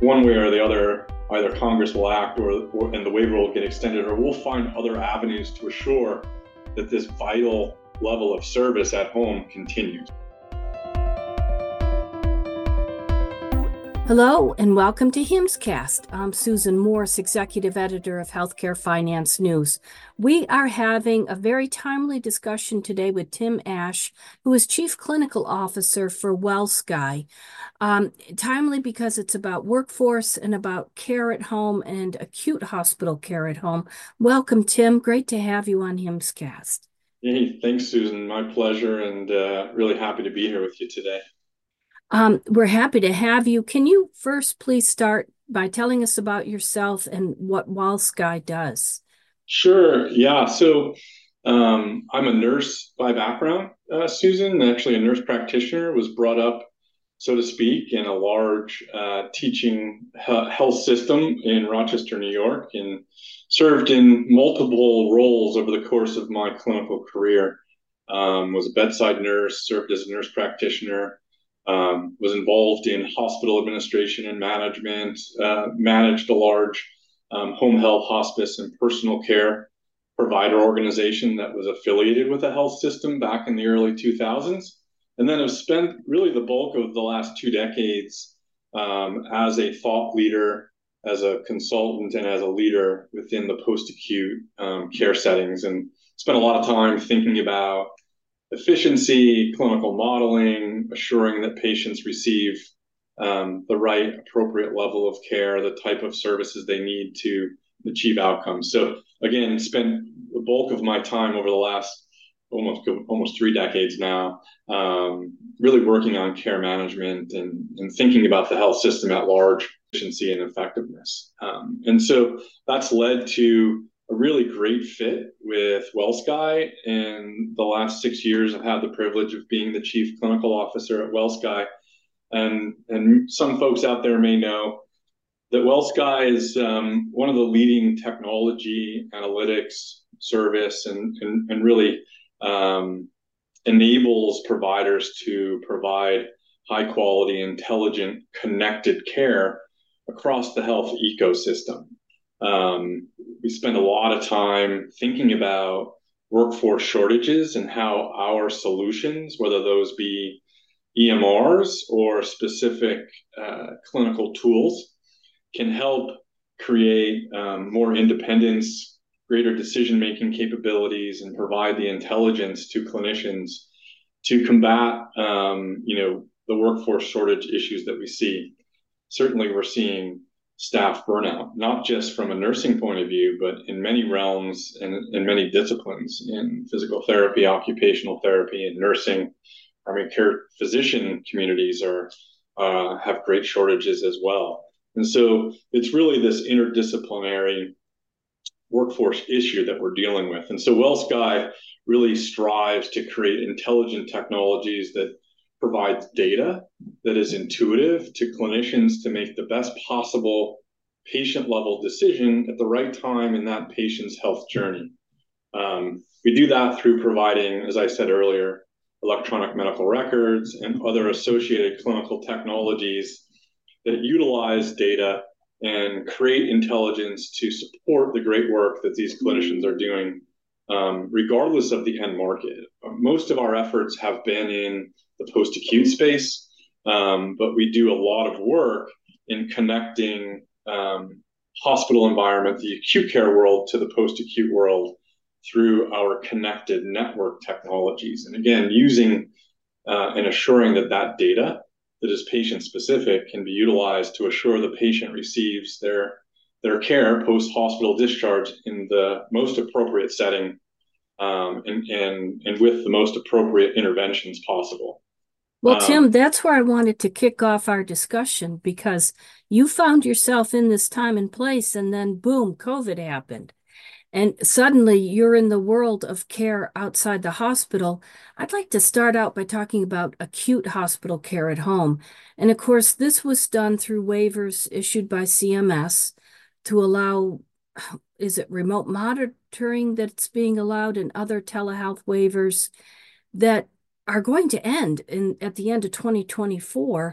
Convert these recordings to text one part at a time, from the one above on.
one way or the other, either Congress will act and the waiver will get extended, or we'll find other avenues to assure that this vital level of service at home continues. Hello and welcome to HIMSScast. I'm Susan Morse, Executive Editor of Healthcare Finance News. We are having a very timely discussion today with Tim Ash, who is Chief Clinical Officer for WellSky. Timely because it's about workforce and about care at home and acute hospital care at home. Welcome, Tim. Great to have you on HIMSScast. Hey, thanks, Susan. My pleasure, and really happy to be here with you today. We're happy to have you. Can you first please start by telling us about yourself and what WellSky does? Sure. Yeah. So I'm a nurse by background, Susan, actually a nurse practitioner, was brought up, so to speak, in a large teaching health system in Rochester, New York, and served in multiple roles over the course of my clinical career. Was a bedside nurse, served as a nurse practitioner, was involved in hospital administration and management, managed a large home health, hospice, and personal care provider organization that was affiliated with a health system back in the early 2000s. And then have spent really the bulk of the last 2 decades as a thought leader, as a consultant, and as a leader within the post-acute care settings, and spent a lot of time thinking about efficiency, clinical modeling, assuring that patients receive the right appropriate level of care, the type of services they need to achieve outcomes. So again, spent the bulk of my time over the last almost 3 decades now, really working on care management and thinking about the health system at large, efficiency and effectiveness. And so that's led to a really great fit with WellSky. In the last 6 years, I've had the privilege of being the Chief Clinical Officer at WellSky. And some folks out there may know that WellSky is one of the leading technology analytics service and really enables providers to provide high quality, intelligent, connected care across the health ecosystem. We spend a lot of time thinking about workforce shortages and how our solutions, whether those be EMRs or specific clinical tools, can help create more independence, greater decision-making capabilities, and provide the intelligence to clinicians to combat, the workforce shortage issues that we see. Certainly, we're seeing staff burnout, not just from a nursing point of view, but in many realms and in many disciplines, in physical therapy, occupational therapy, and nursing. Primary care physician communities have great shortages as well. And so it's really this interdisciplinary workforce issue that we're dealing with. And so WellSky really strives to create intelligent technologies that provides data that is intuitive to clinicians to make the best possible patient-level decision at the right time in that patient's health journey. We do that through providing, as I said earlier, electronic medical records and other associated clinical technologies that utilize data and create intelligence to support the great work that these clinicians are doing, regardless of the end market. Most of our efforts have been in the post-acute space, but we do a lot of work in connecting hospital environment, the acute care world, to the post-acute world through our connected network technologies. And again, using and assuring that data that is patient-specific can be utilized to assure the patient receives their care post-hospital discharge in the most appropriate setting, and with the most appropriate interventions possible. Well, Tim, that's where I wanted to kick off our discussion, because you found yourself in this time and place, and then boom, COVID happened. And suddenly you're in the world of care outside the hospital. I'd like to start out by talking about acute hospital care at home. And of course, this was done through waivers issued by CMS to allow, is it remote monitoring that's being allowed, and other telehealth waivers that are going to end at the end of 2024.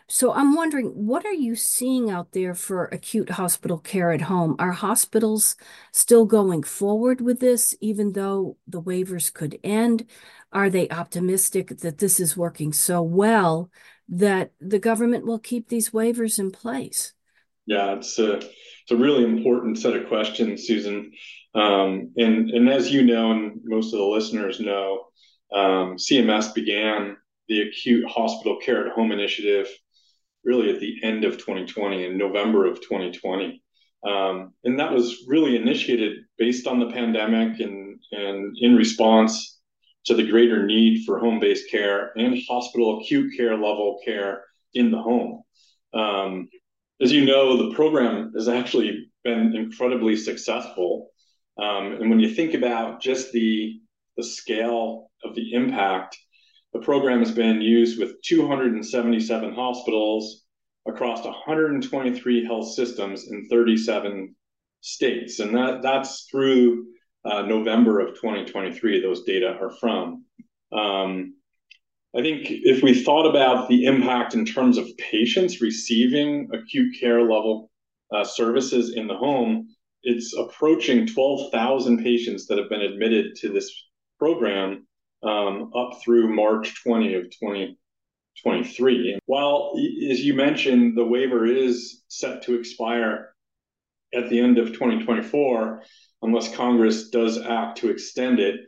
So I'm wondering, what are you seeing out there for acute hospital care at home? Are hospitals still going forward with this, even though the waivers could end? Are they optimistic that this is working so well that the government will keep these waivers in place? Yeah, it's a really important set of questions, Susan. And as you know, and most of the listeners know, CMS began the Acute Hospital Care at Home initiative really at the end of 2020, in November of 2020. And that was really initiated based on the pandemic and in response to the greater need for home-based care and hospital acute care level care in the home. Um, as you know, the program has actually been incredibly successful. And when you think about just the scale of the impact, the program has been used with 277 hospitals across 123 health systems in 37 states. And that's through November of 2023, those data are from. Um, I think if we thought about the impact in terms of patients receiving acute care level services in the home, it's approaching 12,000 patients that have been admitted to this program up through March 20 of 2023. While, as you mentioned, the waiver is set to expire at the end of 2024, unless Congress does act to extend it.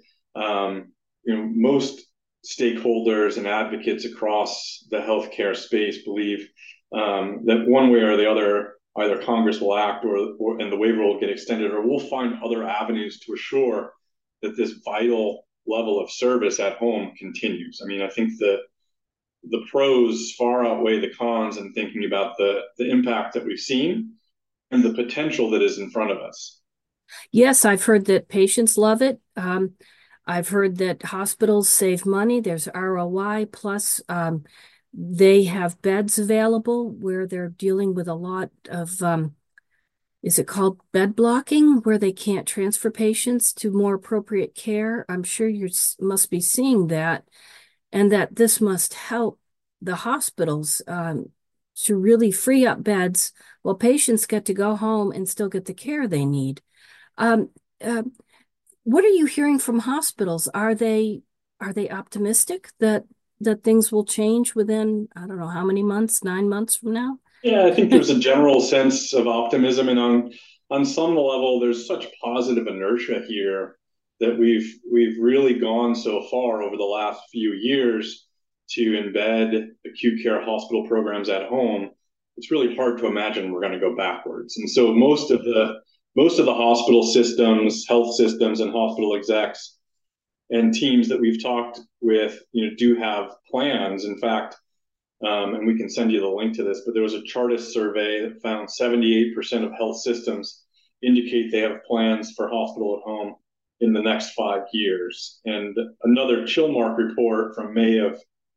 Most stakeholders and advocates across the healthcare space believe that one way or the other, either Congress will act and the waiver will get extended, or we'll find other avenues to assure that this vital level of service at home continues. I mean, I think the pros far outweigh the cons in thinking about the impact that we've seen and the potential that is in front of us. Yes, I've heard that patients love it. I've heard that hospitals save money. There's ROI, plus they have beds available where they're dealing with a lot of, is it called bed blocking, where they can't transfer patients to more appropriate care? I'm sure you must be seeing that, and that this must help the hospitals to really free up beds while patients get to go home and still get the care they need. Um, uh, what are you hearing from hospitals? Are they optimistic that things will change within, I don't know, how many months, 9 months from now? Yeah, I think there's a general sense of optimism, and on some level, there's such positive inertia here that we've really gone so far over the last few years to embed acute care hospital programs at home. It's really hard to imagine we're going to go backwards. And so most of the hospital systems, health systems, and hospital execs and teams that we've talked with, do have plans. In fact, and we can send you the link to this, but there was a Chartist survey that found 78% of health systems indicate they have plans for hospital at home in the next 5 years. And another Chilmark report from May of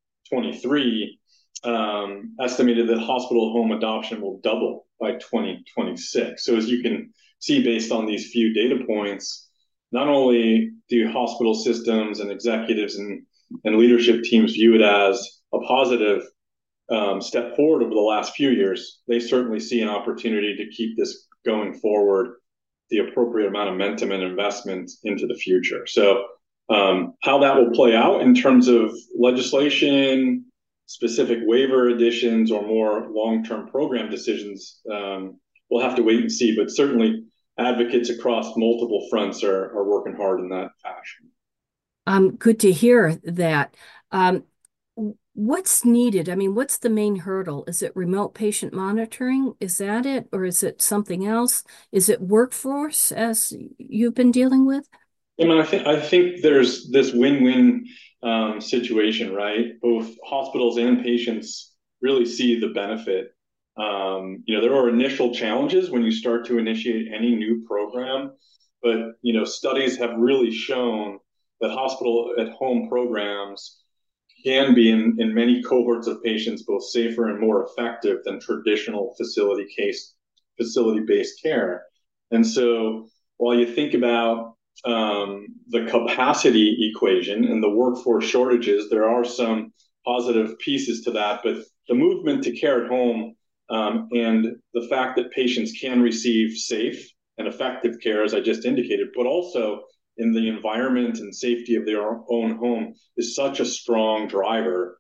23 estimated that hospital home adoption will double by 2026. So as you can see, based on these few data points, not only do hospital systems and executives and leadership teams view it as a positive step forward over the last few years, they certainly see an opportunity to keep this going forward, the appropriate amount of momentum and investment into the future. So how that will play out in terms of legislation, specific waiver additions, or more long-term program decisions, we'll have to wait and see. But certainly advocates across multiple fronts are working hard in that fashion. Good to hear that. Um, what's needed? I mean, what's the main hurdle? Is it remote patient monitoring? Is that it? Or is it something else? Is it workforce, as you've been dealing with? I mean, I think there's this win-win situation, right? Both hospitals and patients really see the benefit. There are initial challenges when you start to initiate any new program, but studies have really shown that hospital at home programs can be in many cohorts of patients both safer and more effective than traditional facility-based care. And so while you think about the capacity equation and the workforce shortages, there are some positive pieces to that. But the movement to care at home, and the fact that patients can receive safe and effective care, as I just indicated, but also in the environment and safety of their own home is such a strong driver.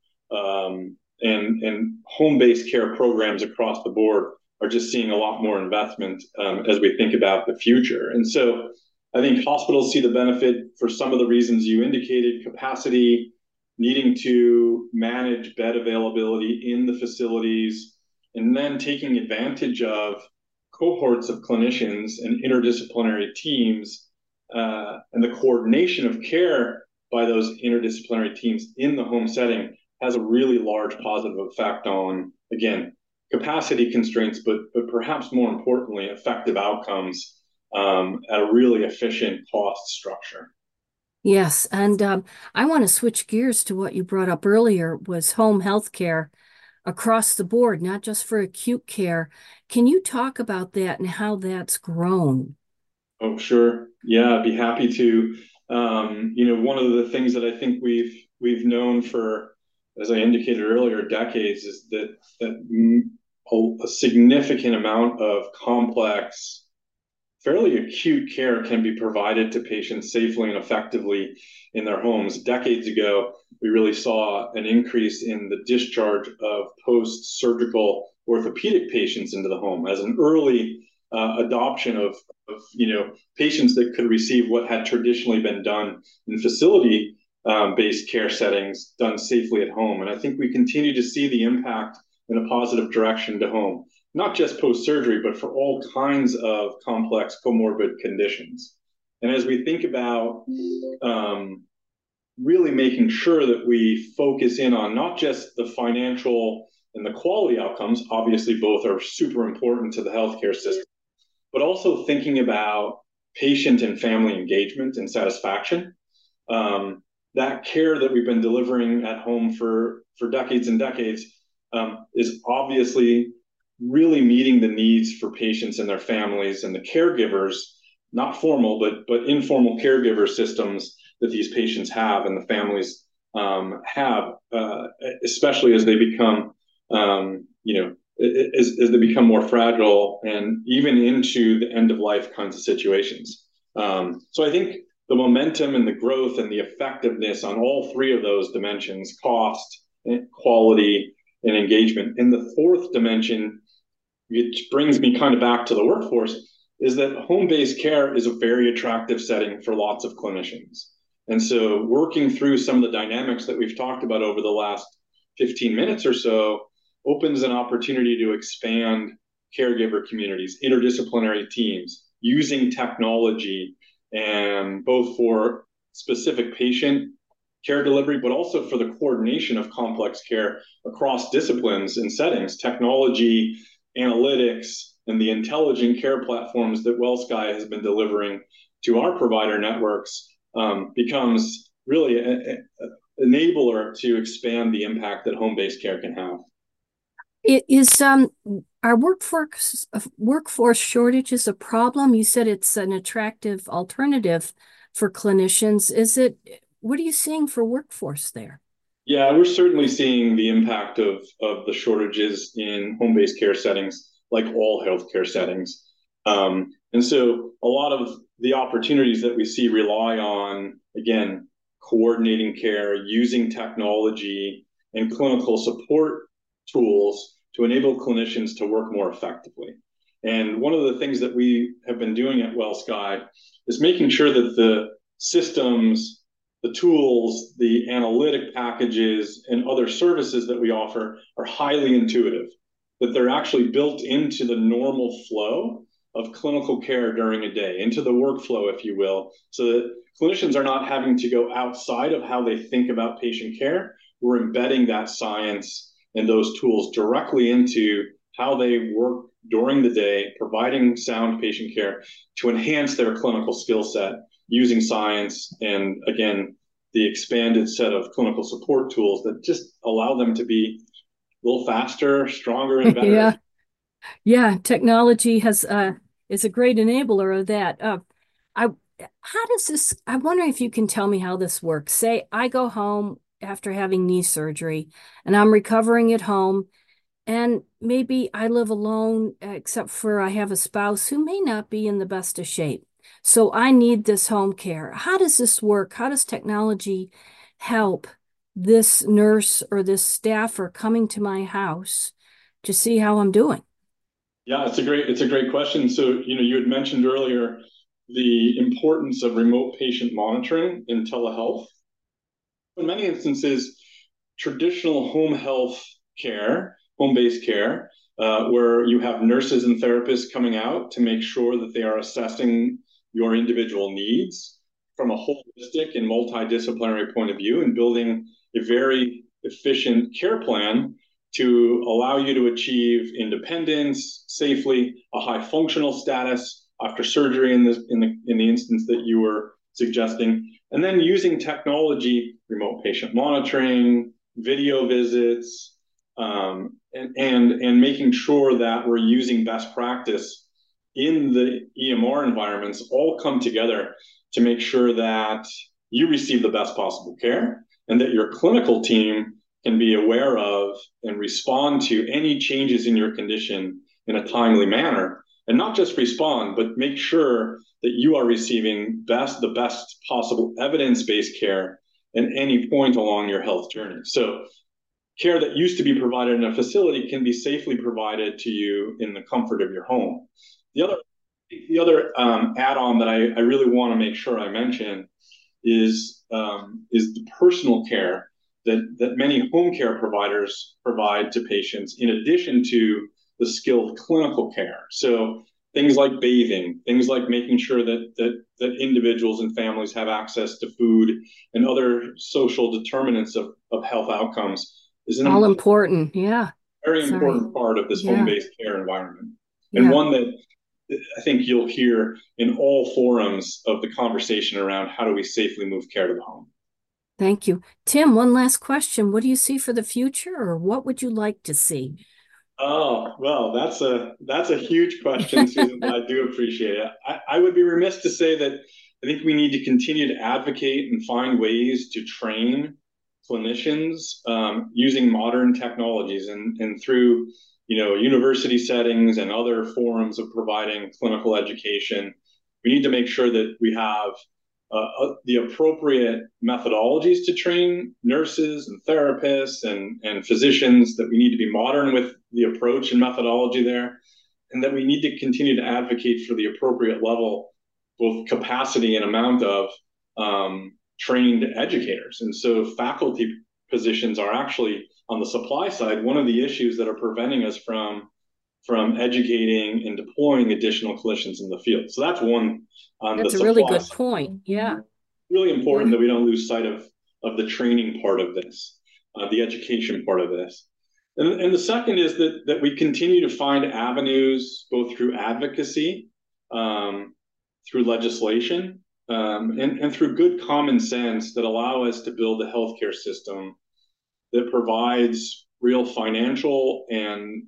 And home-based care programs across the board are just seeing a lot more investment as we think about the future. And so I think hospitals see the benefit for some of the reasons you indicated: capacity, needing to manage bed availability in the facilities, and then taking advantage of cohorts of clinicians and interdisciplinary teams, and the coordination of care by those interdisciplinary teams in the home setting has a really large positive effect on, again, capacity constraints, but perhaps more importantly, effective outcomes at a really efficient cost structure. Yes, and I want to switch gears to what you brought up earlier was home health care across the board, not just for acute care. Can you talk about that and how that's grown? Oh, sure. Yeah, I'd be happy to. One of the things that I think we've known for, as I indicated earlier, decades is that a significant amount of complex, fairly acute care can be provided to patients safely and effectively in their homes. Decades ago, we really saw an increase in the discharge of post-surgical orthopedic patients into the home as an early adoption of patients that could receive what had traditionally been done in facility based care settings done safely at home. And I think we continue to see the impact in a positive direction to home, not just post surgery, but for all kinds of complex comorbid conditions. And as we think about really making sure that we focus in on not just the financial and the quality outcomes, obviously both are super important to the healthcare system, but also thinking about patient and family engagement and satisfaction. That care that we've been delivering at home for decades and decades is obviously really meeting the needs for patients and their families and the caregivers, not formal, but informal caregiver systems that these patients have and the families have, especially as they become, as they become more fragile and even into the end of life kinds of situations. So I think the momentum and the growth and the effectiveness on all three of those dimensions, cost, quality, and engagement. And the fourth dimension, which brings me kind of back to the workforce, is that home-based care is a very attractive setting for lots of clinicians. And so working through some of the dynamics that we've talked about over the last 15 minutes or so opens an opportunity to expand caregiver communities, interdisciplinary teams, using technology, and both for specific patient care delivery, but also for the coordination of complex care across disciplines and settings. Technology, analytics, and the intelligent care platforms that WellSky has been delivering to our provider networks becomes really an enabler to expand the impact that home-based care can have. It is our workforce shortage is a problem. You said it's an attractive alternative for clinicians. What are you seeing for workforce there? Yeah, we're certainly seeing the impact of the shortages in home-based care settings, like all healthcare settings. And so a lot of the opportunities that we see rely on, again, coordinating care, using technology and clinical support tools to enable clinicians to work more effectively. And one of the things that we have been doing at WellSky is making sure that the systems, the tools, the analytic packages, and other services that we offer are highly intuitive, that they're actually built into the normal flow of clinical care during a day, into the workflow, if you will, so that clinicians are not having to go outside of how they think about patient care. We're embedding that science and those tools directly into how they work during the day, providing sound patient care to enhance their clinical skill set using science and, again, the expanded set of clinical support tools that just allow them to be a little faster, stronger, and better. Yeah, yeah. Technology is a great enabler of that. I how does this? I'm wondering if you can tell me how this works. Say I go home, after having knee surgery, and I'm recovering at home. And maybe I live alone, except for I have a spouse who may not be in the best of shape. So I need this home care. How does this work? How does technology help this nurse or this staffer coming to my house to see how I'm doing? Yeah, it's a great question. So, you had mentioned earlier the importance of remote patient monitoring in telehealth. In many instances, traditional home health care, home-based care, where you have nurses and therapists coming out to make sure that they are assessing your individual needs from a holistic and multidisciplinary point of view and building a very efficient care plan to allow you to achieve independence safely, a high functional status after surgery in the instance that you were suggesting, and then using technology, remote patient monitoring, video visits, and making sure that we're using best practice in the EMR environments all come together to make sure that you receive the best possible care and that your clinical team can be aware of and respond to any changes in your condition in a timely manner. And not just respond, but make sure that you are receiving the best possible evidence-based care at any point along your health journey. So care that used to be provided in a facility can be safely provided to you in the comfort of your home. The other add-on that I really want to make sure I mention is the personal care that many home care providers provide to patients in addition to the skilled clinical care. So things like bathing, things like making sure that individuals and families have access to food and other social determinants of health outcomes is an All important. Yeah. very Sorry. important part of this Yeah. home-based care environment. And Yeah. one that I think you'll hear in all forums of the conversation around how do we safely move care to the home. Thank you. Tim, one last question. What do you see for the future, or what would you like to see? Oh, well, that's a huge question, Susan, but I do appreciate it. I would be remiss to say that I think we need to continue to advocate and find ways to train clinicians using modern technologies and through university settings and other forums of providing clinical education. We need to make sure that we have the appropriate methodologies to train nurses and therapists and physicians, that we need to be modern with the approach and methodology there, and that we need to continue to advocate for the appropriate level, both capacity and amount of trained educators. And so faculty positions are actually, on the supply side, one of the issues that are preventing us from educating and deploying additional clinicians in the field. So that's one on That's the a really supply good side. point. Yeah. Really important Yeah. that we don't lose sight of the training part of this, the education part of this. And the second is that we continue to find avenues, both through advocacy, through legislation, and through good common sense, that allow us to build a healthcare system that provides real financial and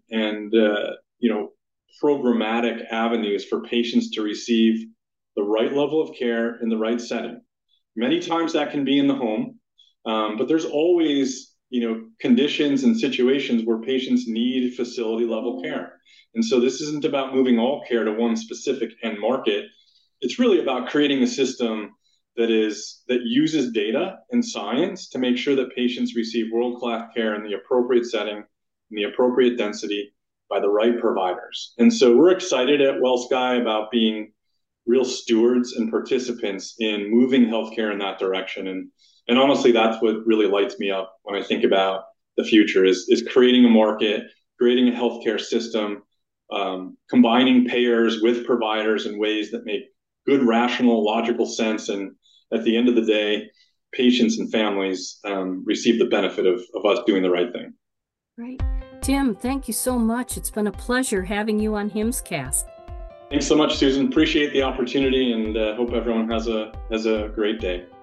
programmatic avenues for patients to receive the right level of care in the right setting. Many times that can be in the home, but there's always conditions and situations where patients need facility level care. And so this isn't about moving all care to one specific end market. It's really about creating a system that uses data and science to make sure that patients receive world-class care in the appropriate setting, in the appropriate density, by the right providers. And so we're excited at WellSky about being real stewards and participants in moving healthcare in that direction. And honestly, that's what really lights me up when I think about the future is creating a market, creating a healthcare system, combining payers with providers in ways that make good, rational, logical sense. And at the end of the day, patients and families receive the benefit of us doing the right thing. Right. Tim, thank you so much. It's been a pleasure having you on HIMSScast. Thanks so much, Susan. Appreciate the opportunity, and hope everyone has a great day.